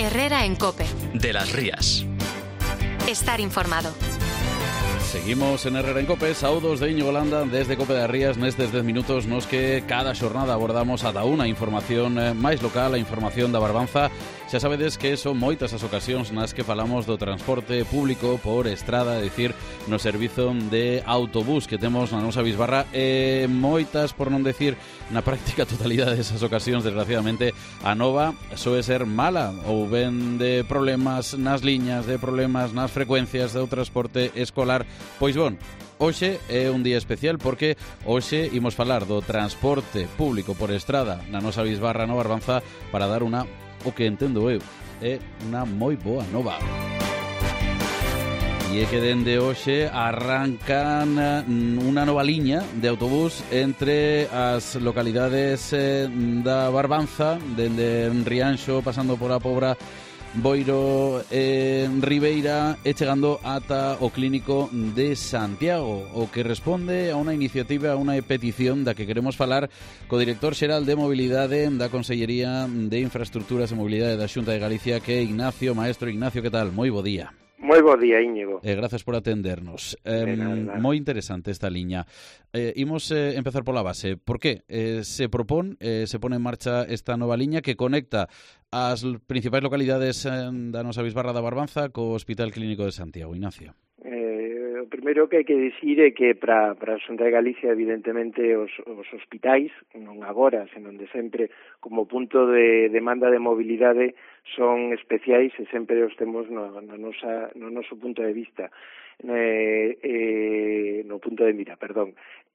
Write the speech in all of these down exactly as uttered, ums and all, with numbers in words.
Herrera en COPE. De las Rías. Estar informado. Seguimos en Herrera en COPE, saúdos de Íñigo Landa desde COPE das Rías nestes dez minutos nos que cada xornada abordamos ata unha información máis local, a información da Barbanza. Xa sabedes que son moitas as ocasións nas que falamos do transporte público por estrada, é dicir, no servizo de autobús que temos na nosa bisbarra, e moitas, por non decir na práctica totalidade desas ocasións, desgraciadamente, a nova soe ser mala ou ben de problemas nas liñas, de problemas nas frecuencias do transporte escolar. Pois bon, hoxe é un día especial porque hoxe imos falar do transporte público por estrada na nosa bisbarra no Barbanza para dar unha, o que entendo eu, é unha moi boa nova. E é que dende hoxe arrancan unha nova liña de autobús entre as localidades da Barbanza, dende Rianxo, pasando por a Pobra, Boiro, eh, Ribeira e chegando ata o Clínico de Santiago, o que responde a unha iniciativa, a unha petición da que queremos falar co director xeral de Mobilidade da Consellería de Infraestructuras e Mobilidade da Xunta de Galicia, que é Ignacio Maestro. Ignacio, que tal? Moi bo día. Moi bo día, Íñigo. Eh, gracias por atendernos. Eh, moi interesante esta liña. Eh, imos eh, empezar pola base. Por que eh, se propón, eh, se pone en marcha esta nova liña que conecta as principais localidades eh, da nosa bisbarra da Barbanza co Hospital Clínico de Santiago? Ignacio. Eh, o primeiro que hai que dicir é que para, para a Xunta de Galicia, evidentemente, os, os hospitais, non agora, senón de sempre, como punto de demanda de mobilidade, son especiais e sempre os temos no, no, nosa, no noso punto de vista, eh, eh, no punto de mira, perdón.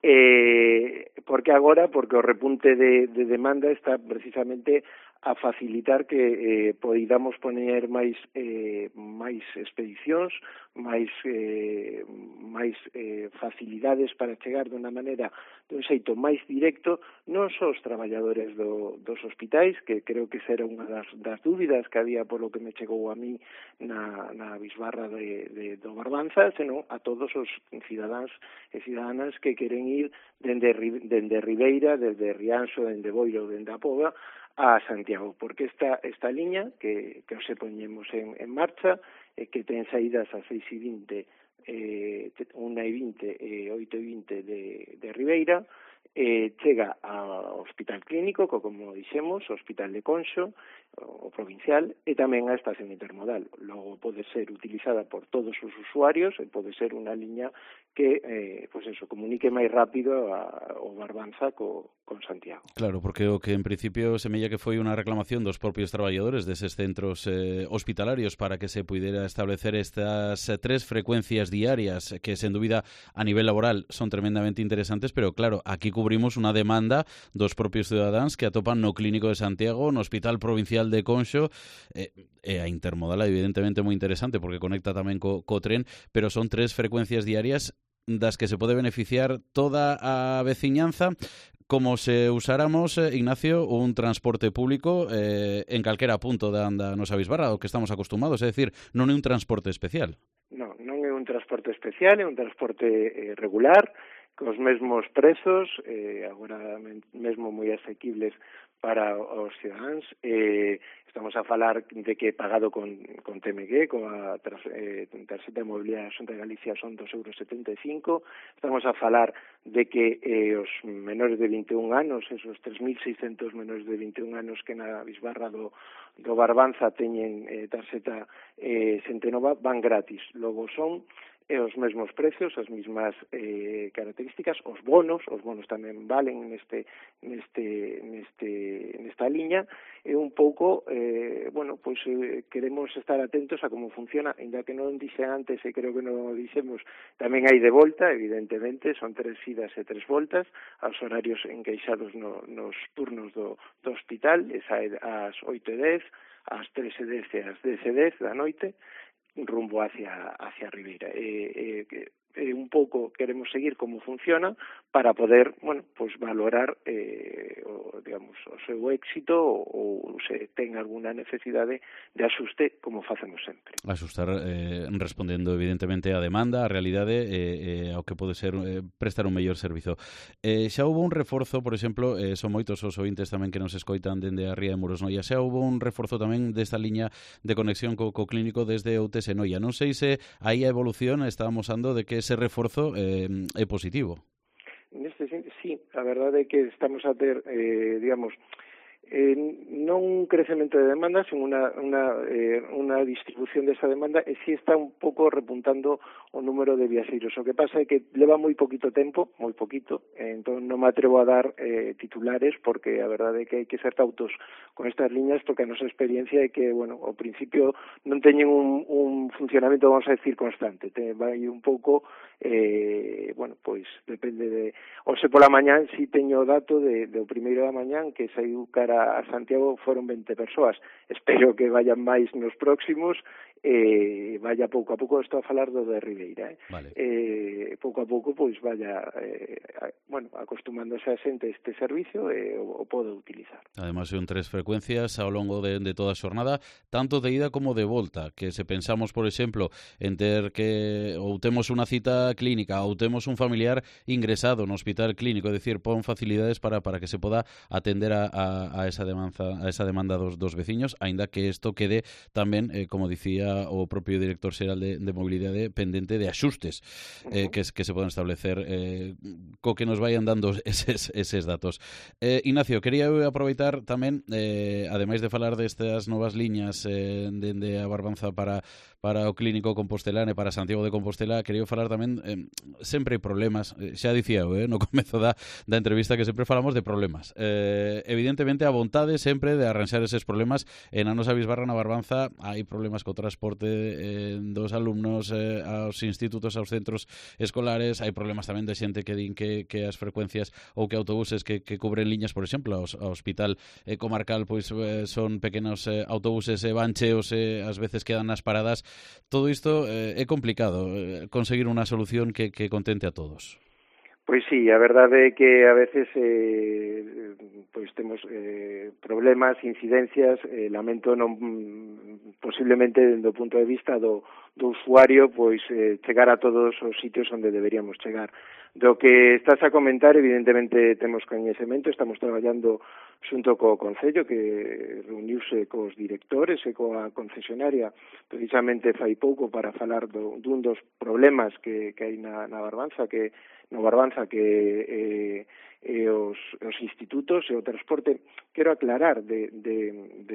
Eh, por que agora? Porque o repunte de, de demanda está precisamente a facilitar que eh, podamos poñer máis eh, máis expedicións, máis eh, máis eh, facilidades para chegar de unha maneira, de un xeito máis directo, non só os traballadores do, dos hospitais, que creo que esa era unha das, das dúbidas que había polo que me chegou a mí na, na bisbarra de, de, do Barbanza, senón a todos os cidadáns e cidadánas que queren ir dende, dende Ribeira, dende Rianxo, dende Boiro, dende a Pobra, a Santiago, porque esta esta liña que, que os poñemos en, en marcha, eh, que ten saídas a seis e vinte, eh, unha e vinte e oito e vinte de, de Ribeira, eh, chega ao Hospital Clínico, co, como dixemos, o Hospital de Conxo, o provincial, e tamén a estación intermodal. Logo pode ser utilizada por todos os usuarios e pode ser unha liña que, eh, pues eso, comunique máis rápido a, o Barbanza co, con Santiago. Claro, porque o que en principio semella que foi unha reclamación dos propios traballadores deses centros eh, hospitalarios para que se puidera establecer estas eh, tres frecuencias diarias que, sen dúbida, a nivel laboral son tremendamente interesantes, pero claro, aquí cubrimos unha demanda dos propios cidadáns que atopan no Clínico de Santiago, no Hospital Provincial de Conxo, eh, e a intermodal evidentemente moi interesante porque conecta tamén co, co tren, pero son tres frecuencias diarias das que se pode beneficiar toda a veciñanza, como se usáramos, eh, Ignacio, un transporte público eh, en calquera punto da, da nosa bisbarra, o que estamos acostumados, é dicir, non é un transporte especial. Non, non é un transporte especial, é un transporte eh, regular, cos mesmos prezos, eh, agora mesmo moi asequibles para os cidadáns. Eh, estamos a falar de que pagado con, con T M G, con a eh, tarxeta de movilidade da Xunta de Galicia, son dos euros setenta e cinco. Estamos a falar de que eh, os menores de vinte e un anos, esos tres mil seiscentos menores de vinte e un anos que na bisbarra do, do Barbanza teñen eh, tarxeta eh, Xentenova, van gratis. Logo son e os mesmos precios, as mesmas eh, características, os bonos, os bonos tamén valen neste neste neste nesta liña, e un pouco, eh, bueno, pois eh, queremos estar atentos a como funciona, ainda que non dixe antes, e creo que non o dixemos, tamén hai de volta, evidentemente, son tres idas e tres voltas, aos horarios encaixados no, nos turnos do, do hospital, esa é ás oito e dez, ás tres e dez e ás dez e dez da noite, rumbo hacia hacia Ribeira. Eh, eh, eh, un pouco queremos seguir como funciona, para poder, bueno, pues valorar eh, o, digamos, o seu éxito ou, ou se ten alguna necesidade de axuste, como facemos sempre. Asustar eh, respondendo evidentemente á demanda, á realidade e eh, ao que pode ser eh, prestar un mellor servizo. Eh, xa houve un reforzo, por exemplo, eh, son moitos os ointes tamén que nos escoitan dende a Ría de Muros Noia, xa houve un reforzo tamén desta liña de conexión co, co clínico desde O T S Noia. Non sei se aí a evolución estábamos ando de que ese reforzo eh, é positivo. Neste sentido, sí, a verdade é que estamos a ter, eh, digamos, eh, non un crecemento de demanda, sino unha, unha, eh, unha distribución desa demanda, e si está un pouco repuntando o número de viaxeiros. O que pasa é que leva moi poquito tempo, moi poquito, eh, entón non me atrevo a dar eh, titulares, porque a verdade é que hai que ser cautos con estas liñas, porque a nosa experiencia é que, bueno, ao principio non teñen un, un funcionamento, vamos a decir, constante. Te vai un pouco, eh, bueno, pois depende de... Ose pola mañán si teño o dato de, de o primeiro da mañán que saiu cara a Santiago foron vinte persoas. Espero que vayan máis nos próximos, e eh, vaya pouco a pouco, estou a falar do de Ribeira, eh? Vale. Eh, pouco a pouco pois vaya eh, a, bueno, acostumándose a xente a este servicio e eh, o, o pode utilizar. Ademais son tres frecuencias ao longo de, de toda a xornada, tanto de ida como de volta, que se pensamos, por exemplo, en ter que ou temos unha cita clínica ou temos un familiar ingresado no hospital clínico, é dicir, pon facilidades para, para que se poda atender a, a, a esa demanda, a esa demanda dos, dos veciños, aínda que isto quede tamén, eh, como dicía o propio director xeral de, de mobilidade, pendente de axustes eh, que, que se poden establecer eh, co que nos vayan dando eses, eses datos. Eh, Ignacio, quería aproveitar tamén, eh, ademais de falar destas novas liñas eh, dende a Barbanza para, para o Clínico Compostelán e para Santiago de Compostela, quería falar tamén, eh, sempre hai problemas, eh, xa dicía eu, eh, no comezo da, da entrevista, que sempre falamos de problemas. Eh, evidentemente a vontade sempre de arranxar eses problemas. En a nosa bisbarra na Barbanza hai problemas co transporte eh, dos alumnos eh, aos institutos, aos centros escolares, hai problemas tamén de xente que din que, que as frecuencias ou que autobuses que, que cubren liñas, por exemplo, ao, ao hospital eh, comarcal, pois eh, son pequenos eh, autobuses e eh, bancheos e eh, ás veces quedan nas paradas. Todo isto eh, é complicado eh, conseguir unha solución que, que contente a todos. Pois sí, a verdade é que a veces eh, pois temos eh, problemas, incidencias, eh, lamento non posiblemente do punto de vista do, do usuario, pois eh, chegar a todos os sitios onde deberíamos chegar. Do que estás a comentar, evidentemente temos coñecemento, estamos traballando xunto co Concello, que reuniuse cos directores e coa concesionaria precisamente fai pouco para falar do, dun dos problemas que, que hai na, na Barbanza, que no Barbanza que eh, eh, os, os institutos e o transporte. Quero aclarar de, de, de,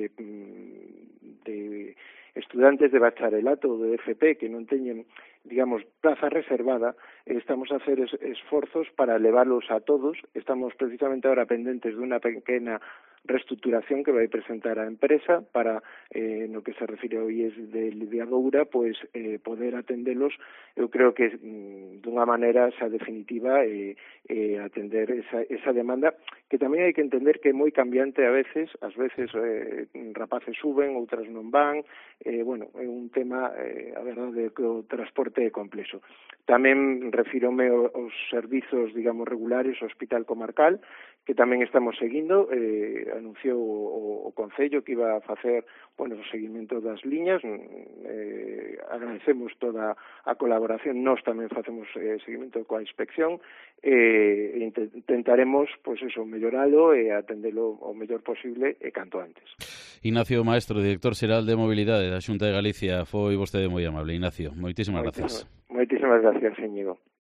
de estudantes de bacharelato ou de F P que non teñen, digamos, plaza reservada, estamos a hacer es, esforzos para levarlos a todos. Estamos precisamente ahora pendentes de unha pequena reestructuración que vai presentar a empresa para, eh, no que se refire ao I E S de Lidiadoura, pois eh, poder atendelos. Eu creo que mm, dunha maneira xa definitiva eh, eh, atender esa, esa demanda, que tamén hai que entender que é moi cambiante a veces, ás veces eh, rapaces suben, outras non van, eh, bueno, é un tema, eh, a verdade, que o transporte é complexo. Tamén refírome aos servizos, digamos, regulares, o Hospital Comarcal, que tamén estamos seguindo, eh, anunciou o, o Concello que iba a facer, bueno, o seguimento das liñas, eh, agradecemos toda a colaboración, nós tamén facemos eh, seguimento coa inspección, e eh, intentaremos, pois pues eso, melloralo e atendelo o mellor posible e canto antes. Ignacio Maestro, director xeral de Mobilidade da Xunta de Galicia, foi vostede moi amable. Ignacio, moitísimas gracias. Moitísimas gracias, Íñigo.